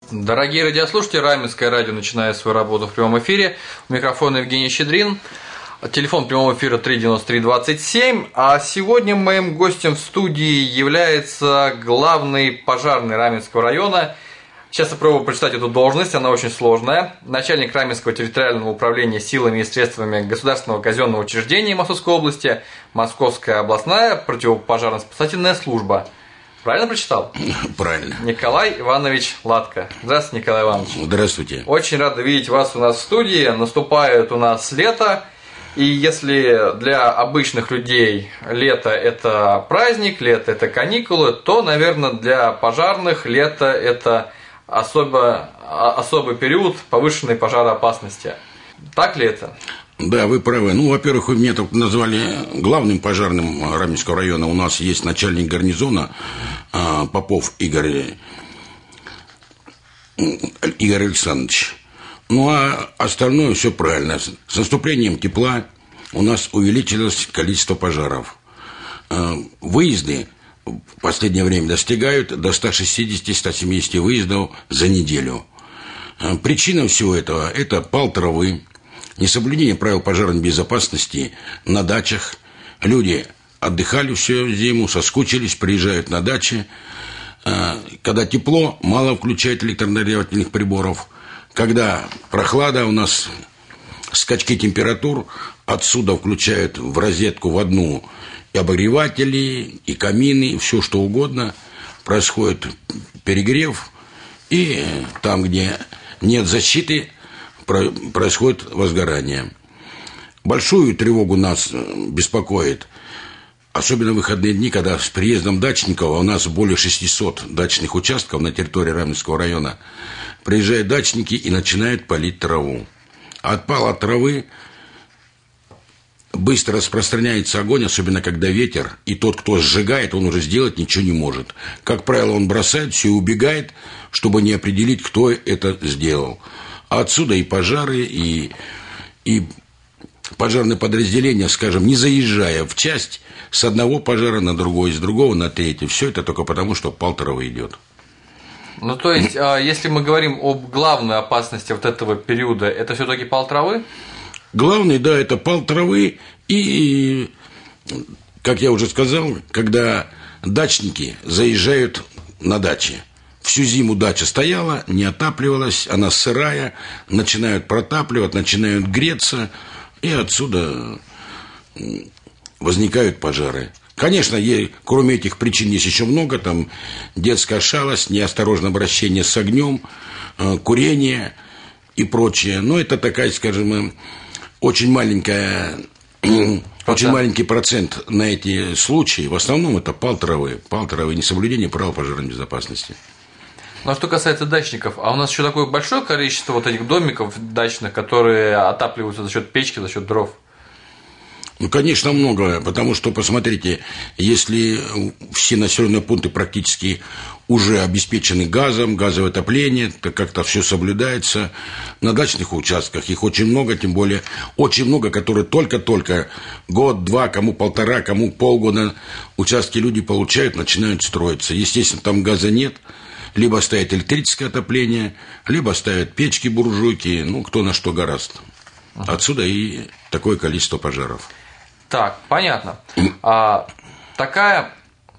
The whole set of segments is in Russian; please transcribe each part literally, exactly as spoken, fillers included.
Дорогие радиослушатели, Раменское радио начинает свою работу в прямом эфире. У микрофона Евгений Щедрин. Телефон прямого эфира три девяносто три двадцать семь. А сегодня моим гостем в студии является главный пожарный Раменского района. Сейчас я пробую прочитать эту должность, она очень сложная. Начальник Раменского территориального управления силами и средствами государственного казенного учреждения Московской области, Московская областная противопожарно-спасательная служба. Правильно прочитал? Правильно. Николай Иванович Латко. Здравствуйте, Николай Иванович. Здравствуйте. Очень рад видеть вас у нас в студии. Наступает у нас лето. И если для обычных людей лето – это праздник, лето – это каникулы, то, наверное, для пожарных лето – это особо, особый период повышенной пожароопасности. Так ли это? Да, вы правы. Ну, во-первых, вы меня так назвали главным пожарным Раменского района. У нас есть начальник гарнизона Попов Игорь, Игорь Александрович. Ну, а остальное все правильно. С наступлением тепла у нас увеличилось количество пожаров. Выезды в последнее время достигают до ста шестидесяти — ста семидесяти выездов за неделю. Причина всего этого – это пал травы, несоблюдение правил пожарной безопасности на дачах. Люди отдыхали всю зиму, соскучились, приезжают на дачи. Когда тепло, мало включают электронагревательных приборов. Когда прохлада, у нас скачки температур, отсюда включают в розетку в одну и обогреватели, и камины, и все что угодно. Происходит перегрев, и там, где нет защиты, происходит возгорание. Большую тревогу нас беспокоит, особенно в выходные дни, когда с приездом дачников, а у нас более шестисот дачных участков на территории Раменского района, приезжают дачники и начинают палить траву. От пала травы быстро распространяется огонь, особенно когда ветер, и тот, кто сжигает, он уже сделать ничего не может. Как правило, он бросает все и убегает, чтобы не определить, кто это сделал. А отсюда и пожары, и, и пожарные подразделения, скажем, не заезжая в часть, с одного пожара на другой, с другого на третий. Все это только потому, что пал травы идет. Ну, то есть, если мы говорим об главной опасности вот этого периода, это все-таки пал травы? Главный, да, это пал травы и, как я уже сказал, когда дачники заезжают на дачи. Всю зиму дача стояла, не отапливалась, она сырая, начинают протапливать, начинают греться, и отсюда возникают пожары. Конечно, кроме этих причин есть еще много, там детская шалость, неосторожное обращение с огнем, курение и прочее. Но это такая, скажем, очень маленькая, очень маленький процент на эти случаи. В основном это пал травы, пал травы, несоблюдение правил пожарной безопасности. Ну, а что касается дачников, а у нас еще такое большое количество вот этих домиков дачных, которые отапливаются за счет печки, за счет дров? Ну, конечно, много, потому что, посмотрите, если все населенные пункты практически уже обеспечены газом, газовое отопление, то как-то все соблюдается. На дачных участках их очень много, тем более очень много, которые только-только год, два, кому полтора, кому полгода участки люди получают, начинают строиться. Естественно, там газа нет. Либо ставят электрическое отопление, либо ставят печки, буржуйки, ну, кто на что гораст. Отсюда и такое количество пожаров. Так, понятно. А, такая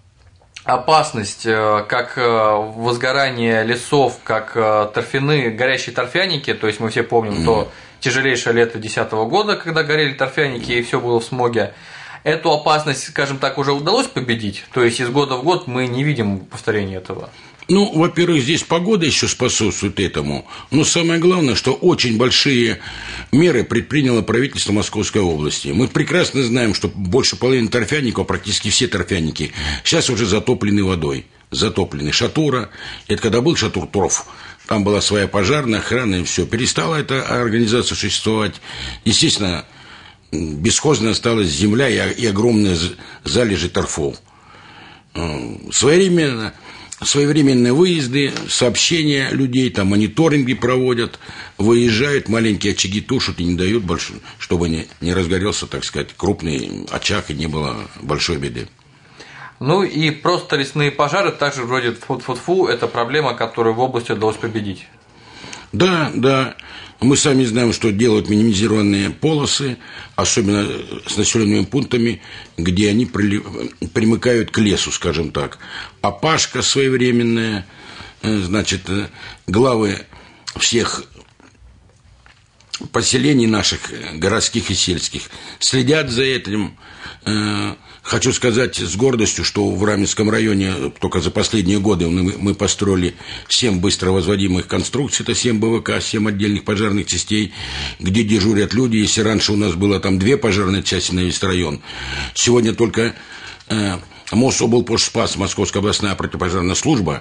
опасность, как возгорание лесов, как торфяные, горящие торфяники, то есть мы все помним то тяжелейшее лето две тысячи десятого года, когда горели торфяники и все было в смоге. Эту опасность, скажем так, уже удалось победить? То есть из года в год мы не видим повторения этого? Ну, во-первых, здесь погода еще способствует этому, но самое главное, что очень большие меры предприняло правительство Московской области. Мы прекрасно знаем, что больше половины торфяников, практически все торфяники, сейчас уже затоплены водой. Затоплены. Шатура, это когда был Шатур торф, там была своя пожарная охрана, и все. Перестала эта организация существовать. Естественно, бесхозно осталась земля и огромные залежи торфов. Своевременно... Своевременные выезды, сообщения людей, там мониторинги проводят, выезжают, маленькие очаги тушат и не дают, больше, чтобы не, не разгорелся, так сказать, крупный очаг и не было большой беды. Ну и просто лесные пожары, также вроде тьфу-тьфу-тьфу, это проблема, которую в области удалось победить. Да, да. Мы сами знаем, что делают минимизированные полосы, особенно с населенными пунктами, где они примыкают к лесу, скажем так. Опашка своевременная, значит, главы всех поселений наших, городских и сельских, следят за этим. Хочу сказать с гордостью, что в Раменском районе только за последние годы мы построили семь быстро возводимых конструкций, это семь бэ вэ ка, семь отдельных пожарных частей, где дежурят люди. Если раньше у нас было там две пожарные части на весь район, сегодня только э, Мособлпожспас, Московская областная противопожарная служба,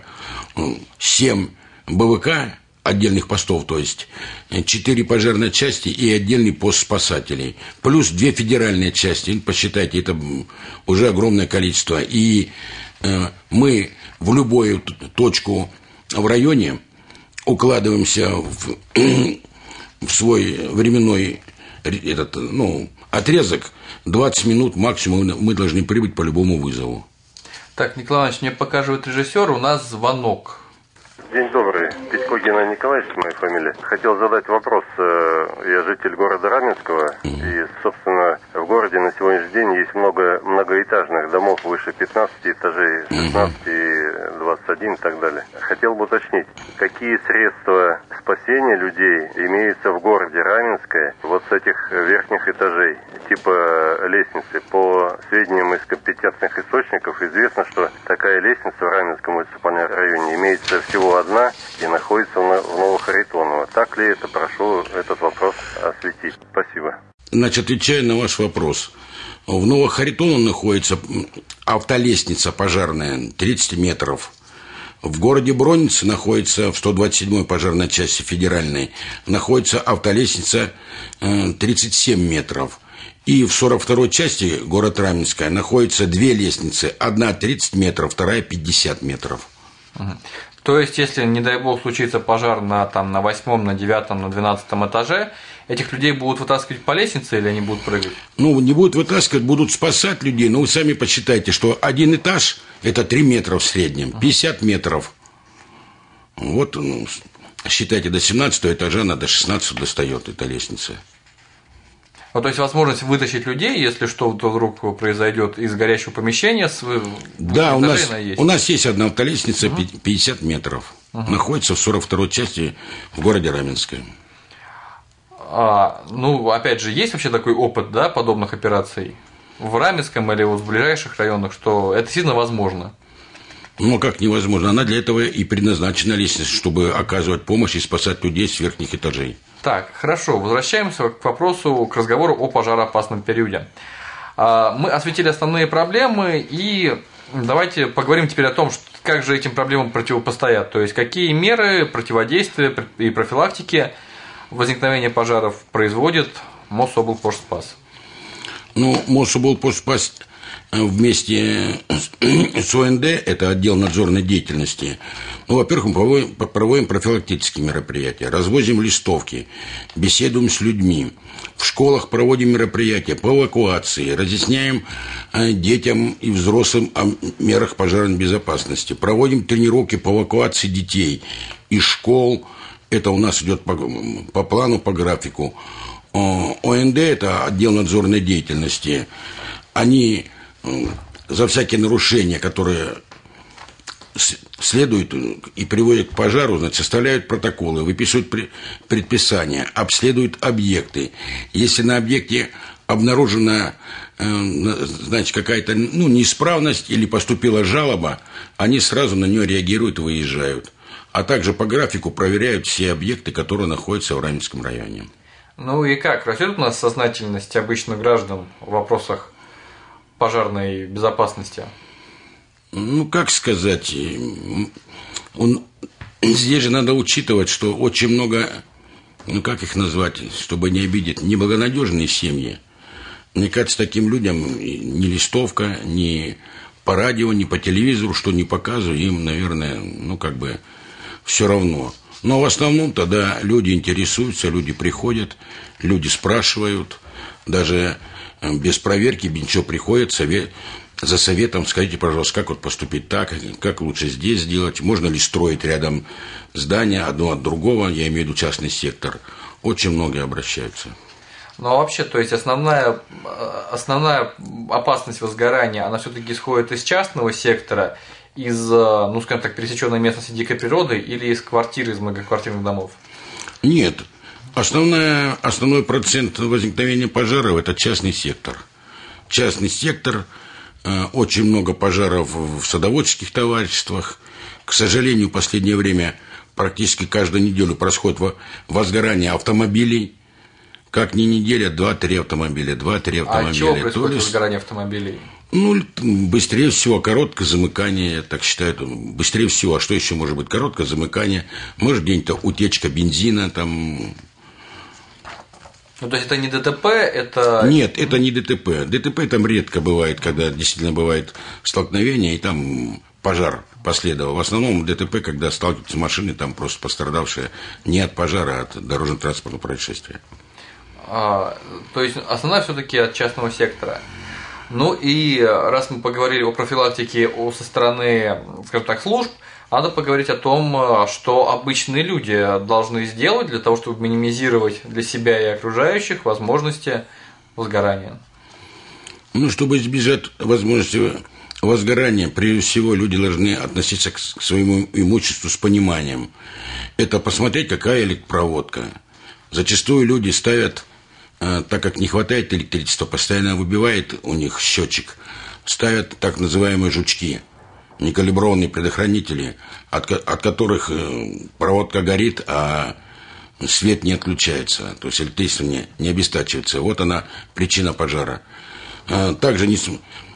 семь бэ вэ ка, отдельных постов, то есть четыре пожарные части и отдельный пост спасателей, плюс две федеральные части, посчитайте, это уже огромное количество. И э, мы в любую точку в районе укладываемся в, в свой временной этот, ну, отрезок, двадцать минут максимум мы должны прибыть по любому вызову. Так, Николай Иванович, мне показывает режиссер, у нас звонок. День добрый. Петько Геннадий Николаевич, моя фамилия. Хотел задать вопрос. Я житель города Раменского, и, собственно, в городе на сегодняшний день есть много многоэтажных домов выше пятнадцати этажей, шестнадцати, двадцати одного и так далее. Хотел бы уточнить, какие средства спасения людей имеются в городе Раменское вот с этих верхних этажей, типа лестницы. По сведениям из компетентных источников известно, что такая лестница в Раменском муниципальном районе имеется всего одна и находится в Новохаритоново. Так ли это? Прошу этот вопрос осветить. Спасибо. Значит, отвечая на ваш вопрос. В Новохаритоново находится автолестница пожарная тридцать метров. В городе Броннице находится, в сто двадцать седьмой пожарной части федеральной, находится автолестница тридцать семь метров. И в сорок второй части, город Раменская, находятся две лестницы. Одна тридцать метров, вторая пятьдесят метров. Угу. То есть, если, не дай бог, случится пожар на, там, на восьмом, на девятом, на двенадцатом этаже, этих людей будут вытаскивать по лестнице или они будут прыгать? Ну, не будут вытаскивать, будут спасать людей. Но вы сами посчитайте, что один этаж – это три метра в среднем, пятьдесят метров. Вот, ну, считайте, до семнадцатого этажа она до шестнадцатого достает, эта лестница. Ну, то есть возможность вытащить людей, если что вдруг произойдет из горящего помещения. С... Да, у нас, есть. у нас есть одна автолестница, угу. пятьдесят метров. Угу. Находится в сорок второй части в городе Раменское. А, ну, опять же, есть вообще такой опыт, да, подобных операций в Раменском или вот в ближайших районах, что это сильно возможно? Ну, как невозможно. Она для этого и предназначена, лестница, чтобы оказывать помощь и спасать людей с верхних этажей. Так, хорошо, возвращаемся к вопросу, к разговору о пожароопасном периоде. Мы осветили основные проблемы, и давайте поговорим теперь о том, как же этим проблемам противопостоят, то есть какие меры противодействия и профилактики возникновения пожаров производит Мособлпожспас. Ну, Мособлпожспас вместе с о эн дэ, это отдел надзорной деятельности, ну, во-первых, мы проводим, проводим профилактические мероприятия, развозим листовки, беседуем с людьми, в школах проводим мероприятия по эвакуации, разъясняем детям и взрослым о мерах пожарной безопасности, проводим тренировки по эвакуации детей из школ, это у нас идет по, по плану, по графику. о эн дэ, это отдел надзорной деятельности, они за всякие нарушения, которые следуют и приводят к пожару, значит, составляют протоколы, выписывают предписания, обследуют объекты. Если на объекте обнаружена, значит, какая-то, ну, неисправность или поступила жалоба, они сразу на нее реагируют и выезжают. А также по графику проверяют все объекты, которые находятся в Раменском районе. Ну и как? Растет у нас сознательность обычных граждан в вопросах пожарной безопасности? Ну, как сказать, он, здесь же надо учитывать, что очень много, ну, как их назвать, чтобы не обидеть, неблагонадежные семьи. Мне кажется, таким людям ни листовка, ни по радио, ни по телевизору, что не показываю, им, наверное, ну, как бы все равно. Но в основном тогда люди интересуются, люди приходят, люди спрашивают, даже без проверки, без ничего приходят, совет, за советом, скажите, пожалуйста, как вот поступить так, как лучше здесь сделать, можно ли строить рядом здания одно от другого, я имею в виду частный сектор. Очень многие обращаются. Ну а вообще, то есть основная, основная опасность возгорания, она все-таки исходит из частного сектора, из, ну скажем так, пересеченной местности дикой природы или из квартир, из многоквартирных домов? Нет. Основная, основной процент возникновения пожаров – это частный сектор. Частный сектор, очень много пожаров в садоводческих товариществах. К сожалению, в последнее время практически каждую неделю происходит возгорание автомобилей. Как ни неделя, два-три автомобиля, два-три автомобиля. А от чего происходит есть, возгорание автомобилей? Ну, быстрее всего короткое замыкание, я так считаю, быстрее всего. А что еще может быть? Короткое замыкание, может где-нибудь утечка бензина там. Ну, то есть это не ДТП, это... Нет, это не ДТП. ДТП там редко бывает, когда действительно бывает столкновение, и там пожар последовал. В основном ДТП, когда сталкиваются машины, там просто пострадавшие не от пожара, а от дорожно-транспортного происшествия. А, то есть основная все-таки от частного сектора. Ну и раз мы поговорили о профилактике со стороны, скажем так, служб, надо поговорить о том, что обычные люди должны сделать для того, чтобы минимизировать для себя и окружающих возможности возгорания. Ну, чтобы избежать возможности возгорания, прежде всего, люди должны относиться к своему имуществу с пониманием. Это посмотреть, какая электропроводка. Зачастую люди ставят, так как не хватает электричества, постоянно выбивает у них счетчик, ставят так называемые жучки, некалиброванные предохранители, от, от которых проводка горит, а свет не отключается, то есть электричество не, не обестачивается. Вот она причина пожара. Также не,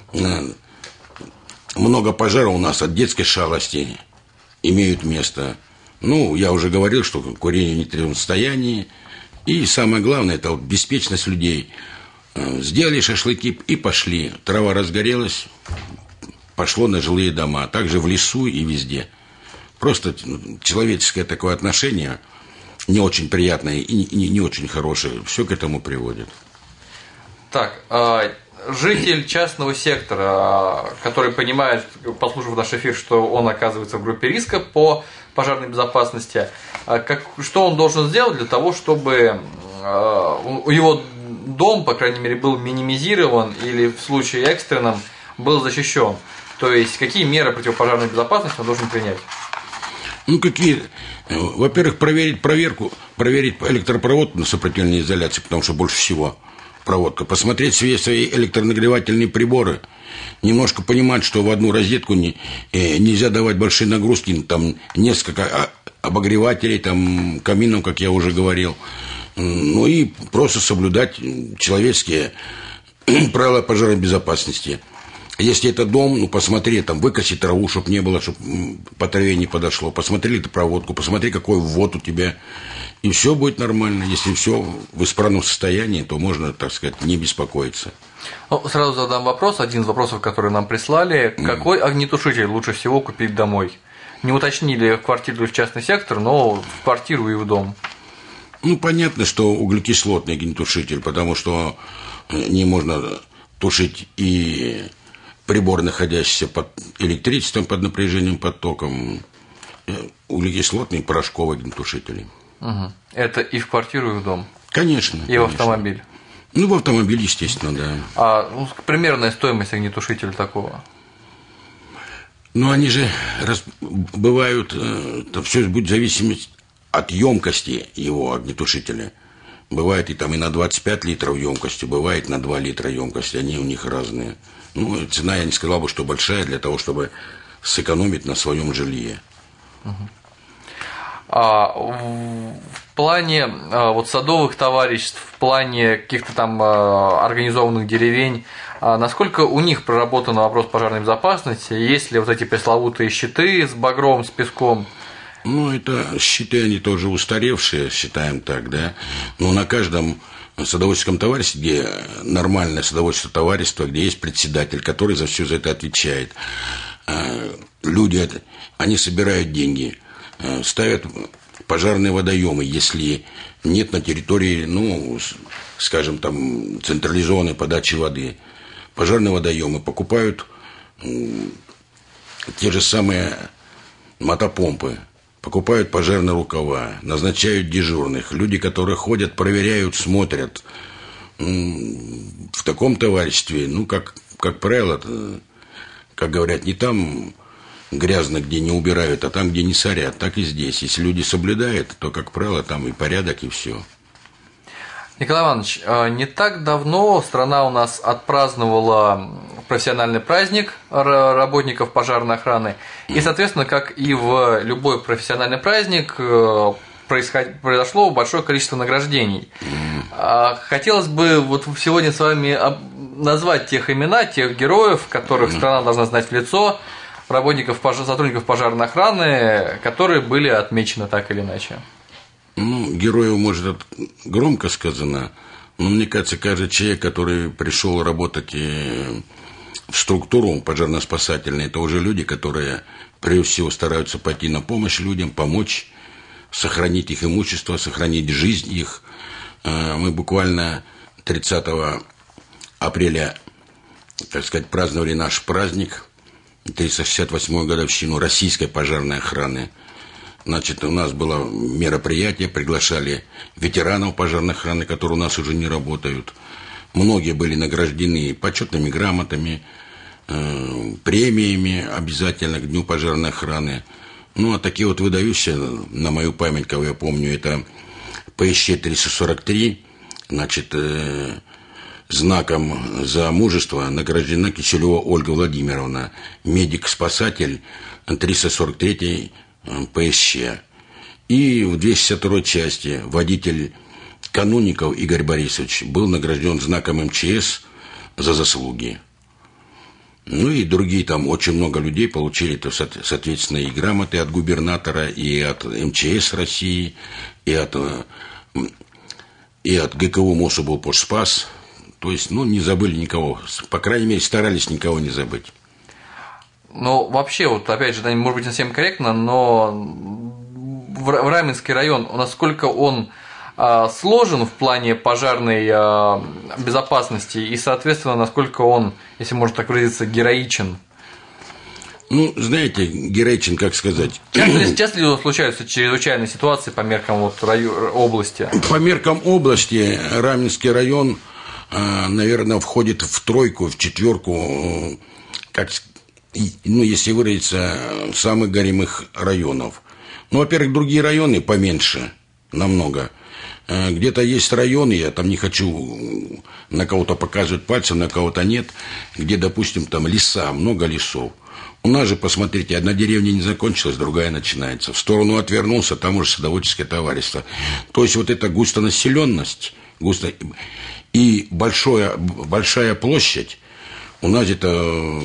много пожаров у нас от детской шалости имеют место. Ну, я уже говорил, что курение в нетрезвом состоянии. И самое главное, это вот беспечность людей. Сделали шашлыки и пошли. Трава разгорелась, пошло на жилые дома. Также в лесу и везде. Просто человеческое такое отношение, не очень приятное и не, не очень хорошее, все к этому приводит. Так, житель частного сектора, который понимает, послушав наш эфир, что он оказывается в группе риска по пожарной безопасности, как, что он должен сделать для того, чтобы его дом, по крайней мере, был минимизирован или в случае экстренном был защищен? То есть, какие меры противопожарной безопасности он должен принять? Ну, какие? Во-первых, проверить проверку, проверить электропровод на сопротивление изоляции, потому что больше всего проводка. Посмотреть все свои электронагревательные приборы. Немножко понимать, что в одну розетку не, э, нельзя давать большие нагрузки. Там несколько обогревателей, там каминов, как я уже говорил. Ну и просто соблюдать человеческие правила пожарной безопасности. Если это дом, ну посмотри, там выкоси траву, чтобы не было, чтобы по траве не подошло. Посмотри эту проводку, посмотри, какой ввод у тебя. И все будет нормально. Если все в исправном состоянии, то можно, так сказать, не беспокоиться. Ну, сразу задам вопрос, один из вопросов, который нам прислали. Mm. Какой огнетушитель лучше всего купить домой? Не уточнили в квартиру или в частный сектор, но в квартиру и в дом. Ну, понятно, что углекислотный огнетушитель, потому что не можно тушить и прибор, находящийся под электричеством, под напряжением, под током, углекислотный порошковый огнетушитель. Угу. Это и в квартиру, и в дом? Конечно. И конечно. в автомобиль? Ну, в автомобиль, естественно, да. А ну, примерная стоимость огнетушителя такого? Ну, они же раз, бывают, это все будет зависеть от емкости его огнетушителя. Бывает и там и на двадцать пять литров емкости, бывает на два литра емкости, они у них разные. Ну, цена, я не сказал бы, что большая, для того, чтобы сэкономить на своем жилье. Угу. А в плане вот садовых товариществ, в плане каких-то там организованных деревень, насколько у них проработан вопрос пожарной безопасности? Есть ли вот эти пресловутые щиты с багром, с песком? Ну, это щиты, они тоже устаревшие, считаем так, да. Но на каждом садоводческом товариществе, где нормальное садоводческое товарищество, где есть председатель, который за все за это отвечает. Люди, они собирают деньги, ставят пожарные водоемы, если нет на территории, ну, скажем, там, централизованной подачи воды. Пожарные водоемы покупают те же самые мотопомпы, покупают пожарные рукава, назначают дежурных. Люди, которые ходят, проверяют, смотрят. В таком товариществе, ну, как, как правило, как говорят, не там грязно, где не убирают, а там, где не сорят, так и здесь. Если люди соблюдают, то, как правило, там и порядок, и все. Николай Иванович, не так давно страна у нас отпраздновала профессиональный праздник работников пожарной охраны. И, соответственно, как и в любой профессиональный праздник, произошло большое количество награждений. Хотелось бы вот сегодня с вами назвать тех имена, тех героев, которых страна должна знать в лицо, работников, сотрудников пожарной охраны, которые были отмечены так или иначе. Ну, героев, может, громко сказано, но мне кажется, каждый человек, который пришел работать в структуру пожарно-спасательную, это уже люди, которые, прежде всего, стараются пойти на помощь людям, помочь, сохранить их имущество, сохранить жизнь их. Мы буквально тридцатого апреля, так сказать, праздновали наш праздник, триста шестьдесят восьмую годовщину российской пожарной охраны. Значит, у нас было мероприятие, приглашали ветеранов пожарной охраны, которые у нас уже не работают. Многие были награждены почетными грамотами, э, премиями обязательно к Дню пожарной охраны. Ну, а такие вот выдающие, на мою память, кого я помню, это ПСЧ триста сорок три, значит, э, знаком за мужество награждена Киселева Ольга Владимировна, медик-спасатель триста сорок третьей ПСЧ. И в двести шестьдесят второй части водитель Канунников Игорь Борисович был награжден знаком МЧС за заслуги. Ну и другие там, очень много людей получили, то, соответственно, и грамоты от губернатора, и от МЧС России, и от, и от ГКУ Мособлпожспас. То есть, ну, не забыли никого. По крайней мере, старались никого не забыть. Ну, вообще, вот опять же, может быть, не совсем корректно, но в Раменский район, насколько он а, сложен в плане пожарной а, безопасности и, соответственно, насколько он, если можно так выразиться, героичен? Ну, знаете, героичен, как сказать. Часто ли, часто ли случаются чрезвычайные ситуации по меркам вот, район, области? По меркам области Раменский район, наверное, входит в тройку, в четверку, как сказать, ну, если выразиться, самых горимых районов. Ну, во-первых, другие районы поменьше, намного. Где-то есть районы, я там не хочу на кого-то показывать пальцем, на кого-то нет, где, допустим, там леса, много лесов. У нас же, посмотрите, одна деревня не закончилась, другая начинается. В сторону отвернулся, там уже садоводческое товарищество. То есть, вот эта густонаселенность, густо... и большое, большая площадь, у нас это...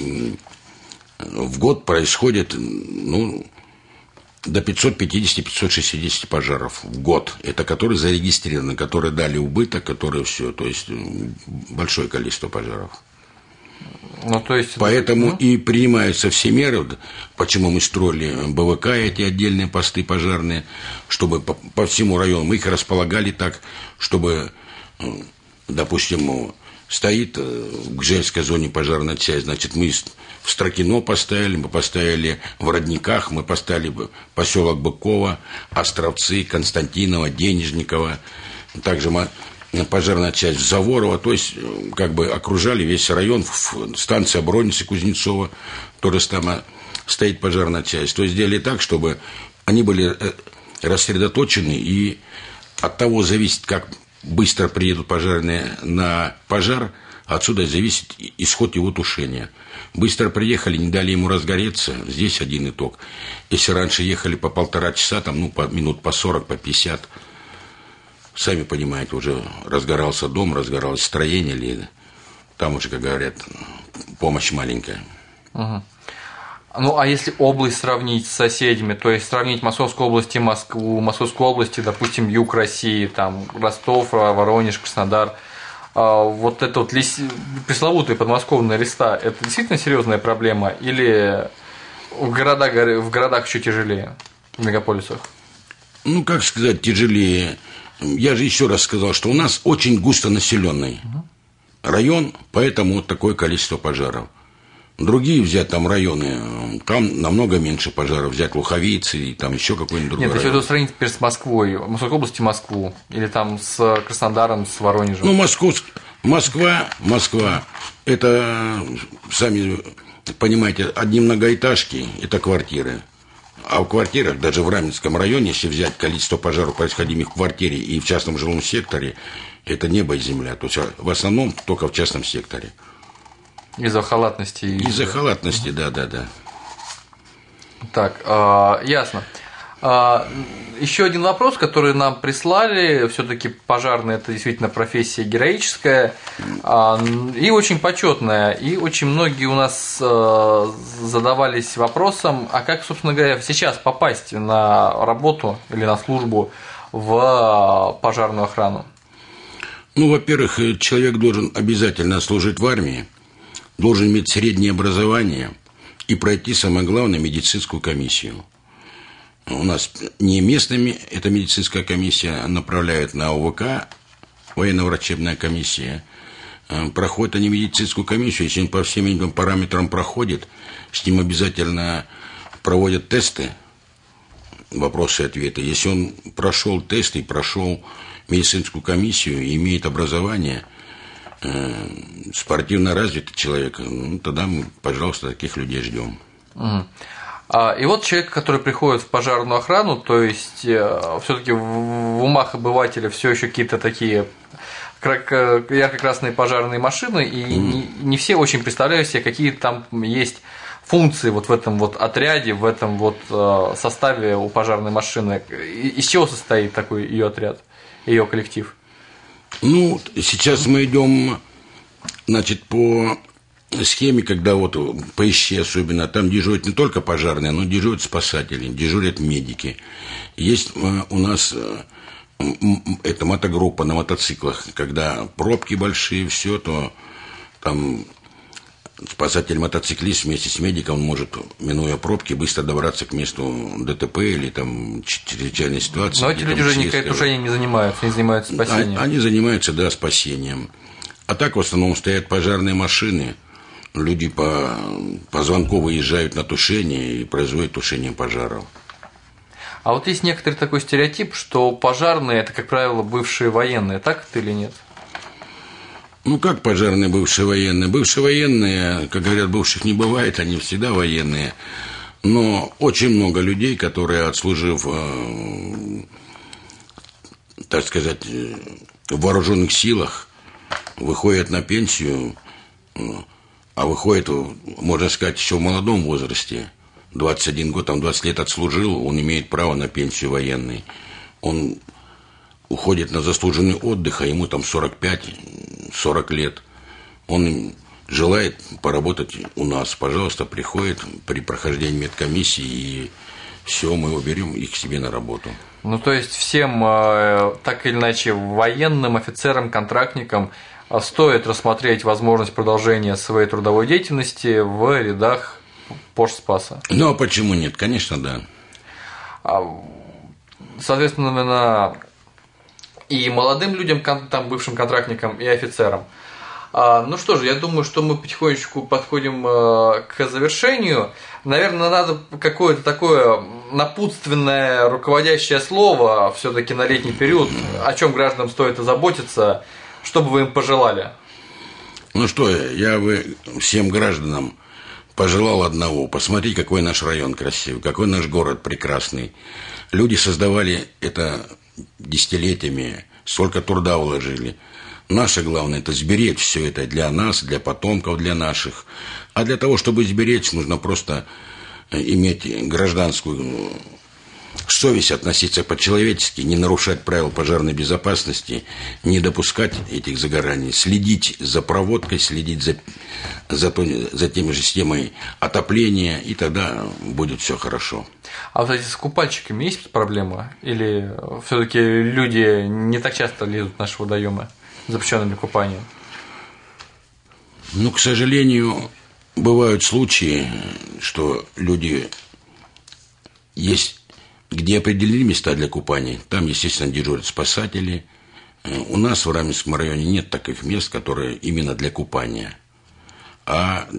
в год происходит, ну, до пятьсот пятьдесят - пятьсот шестьдесят пожаров в год. Это которые зарегистрированы, которые дали убыток, которые все. То есть, большое количество пожаров. Ну, то есть... Поэтому ну... и принимаются все меры, почему мы строили БВК, эти отдельные посты пожарные, чтобы по, по всему району мы их располагали так, чтобы, допустим, стоит в Гжельской зоне пожарная часть, значит, мы в Строкино поставили, мы поставили в Родниках, мы поставили поселок Быково, Островцы, Константиново, Денежниково, также мы, пожарная часть в Заворово, то есть, как бы окружали весь район, станция Бронницы Кузнецова, тоже там стоит пожарная часть. То есть, сделали так, чтобы они были рассредоточены, и от того зависит, как быстро приедут пожарные на пожар, отсюда зависит исход его тушения. Быстро приехали, не дали ему разгореться, здесь один итог. Если раньше ехали по полтора часа, там, ну, по, минут по сорок, по пятьдесят, сами понимаете, уже разгорался дом, разгоралось строение, или там уже, как говорят, помощь маленькая. Угу. Ну, а если область сравнить с соседями, то есть сравнить Московскую область и Москву, Московскую область, допустим, юг России, там, Ростов, Воронеж, Краснодар, вот это вот лес... пресловутые подмосковные леса, это действительно серьезная проблема, или в городах, в городах еще тяжелее, в мегаполисах? Ну, как сказать, тяжелее. Я же еще раз сказал, что у нас очень густонаселенный угу. район, поэтому вот такое количество пожаров. Другие взять там районы, там намного меньше пожаров. Взять Луховицы и там еще какой-нибудь другой Нет, район. если это сравнить теперь с Москвой, Московской области Москву, или там с Краснодаром, с Воронежем. Ну, Москву, Москва, Москва, это, сами понимаете, одни многоэтажки, это квартиры. А в квартирах, даже в Раменском районе, если взять количество пожаров, происходимых в квартире и в частном жилом секторе, это небо и земля. То есть в основном только в частном секторе. Из-за халатности. Из-за халатности, да, да, да. Так, э, ясно. Э, еще один вопрос, который нам прислали. Все-таки пожарный — это действительно профессия героическая э, и очень почетная. И очень многие у нас э, задавались вопросом, а как, собственно говоря, сейчас попасть на работу или на службу в пожарную охрану? Ну, во-первых, человек должен обязательно служить в армии, должен иметь среднее образование и пройти, самое главное, медицинскую комиссию. У нас не местными эта медицинская комиссия, направляет на ОВК, военно-врачебная комиссия. Проходят они медицинскую комиссию, если он по всем этим параметрам проходит, с ним обязательно проводят тесты, вопросы и ответы. Если он прошел тесты и прошел медицинскую комиссию и имеет образование, спортивно развитый человек, ну, тогда мы, пожалуйста, таких людей ждем. Угу. И вот человек, который приходит в пожарную охрану, то есть все-таки в умах обывателя все еще какие-то такие ярко-красные пожарные машины, и mm. не, не все очень представляют себе, какие там есть функции вот в этом вот отряде, в этом вот составе у пожарной машины. Из чего состоит такой ее отряд, ее коллектив? Ну, сейчас мы идем, значит, по схеме, когда вот поищи особенно, там дежурят не только пожарные, но дежурят спасатели, дежурят медики. Есть у нас эта мотогруппа на мотоциклах, когда пробки большие, все, то там спасатель-мотоциклист вместе с медиком может, минуя пробки, быстро добраться к месту ДТП или там чрезвычайной ситуации. Но эти люди уже никакой тушением не занимаются, не занимаются спасением. Они занимаются, да, спасением. А так в основном стоят пожарные машины, люди по, по звонку выезжают на тушение и производят тушение пожаров. А вот есть некоторый такой стереотип, что пожарные – это, как правило, бывшие военные. Так это или нет? Ну, как пожарные бывшие военные? Бывшие военные, как говорят, бывших не бывает, они всегда военные. Но очень много людей, которые, отслужив, э, так сказать, в вооруженных силах, выходят на пенсию, а выходят, можно сказать, еще в молодом возрасте. двадцать один год, там двадцать лет отслужил, он имеет право на пенсию военной. Он уходит на заслуженный отдых, а ему там сорок пять сорок лет. Он желает поработать у нас. Пожалуйста, приходит при прохождении медкомиссии, и все, мы его берем их к себе на работу. Ну, то есть всем, так или иначе, военным, офицерам, контрактникам стоит рассмотреть возможность продолжения своей трудовой деятельности в рядах Пожспаса. Ну, а почему нет? Конечно, да. Соответственно, и молодым людям, там, бывшим контрактникам, и офицерам. Ну что же, я думаю, что мы потихонечку подходим к завершению. Наверное, надо какое-то такое напутственное руководящее слово все-таки на летний период, о чем гражданам стоит озаботиться, что бы вы им пожелали. Ну что, я бы всем гражданам пожелал одного: посмотреть, какой наш район красивый, какой наш город прекрасный. Люди создавали это десятилетиями, столько труда вложили. Наше главное – это сберечь все это для нас, для потомков, для наших. А для того, чтобы сберечь, нужно просто иметь гражданскую совесть, относиться по-человечески, не нарушать правил пожарной безопасности, не допускать этих загораний, следить за проводкой, следить за, за, то, за теми же системой отопления, и тогда будет все хорошо. А вот эти с купальщиками есть проблема? Или все-таки люди не так часто лезут в наши водоемы, запрещенные для купания? Ну, к сожалению, бывают случаи, что люди есть, где определили места для купания, там, естественно, дежурят спасатели. У нас в Раменском районе нет таких мест, которые именно для купания. А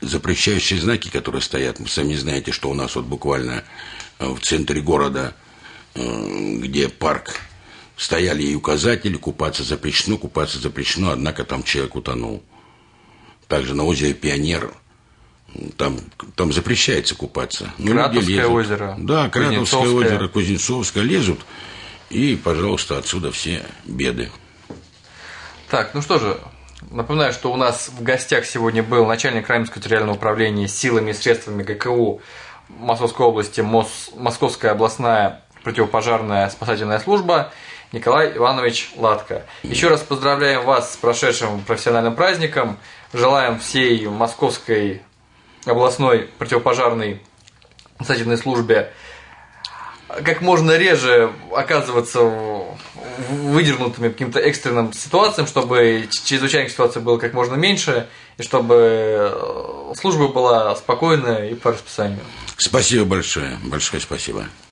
запрещающие знаки, которые стоят. Вы сами знаете, что у нас вот буквально в центре города, где парк, стояли и указатели: купаться запрещено, купаться запрещено, однако там человек утонул. Также на озере Пионер, там, там запрещается купаться. Но Кратовское озеро. Да, Кратовское озеро, Кузнецовское лезут, и, пожалуйста, отсюда все беды. Так, ну что же, напоминаю, что у нас в гостях сегодня был начальник Раменского территориального управления силами и средствами ГКУ Московской области, Мос... Московская областная противопожарная спасательная служба Николай Иванович Латко. Еще раз поздравляем вас с прошедшим профессиональным праздником. Желаем всей Московской областной противопожарной спасательной службе как можно реже оказываться выдернутыми каким-то экстренным ситуациям, чтобы чрезвычайных ситуаций было как можно меньше, и чтобы служба была спокойная и по расписанию. Спасибо большое. Большое спасибо.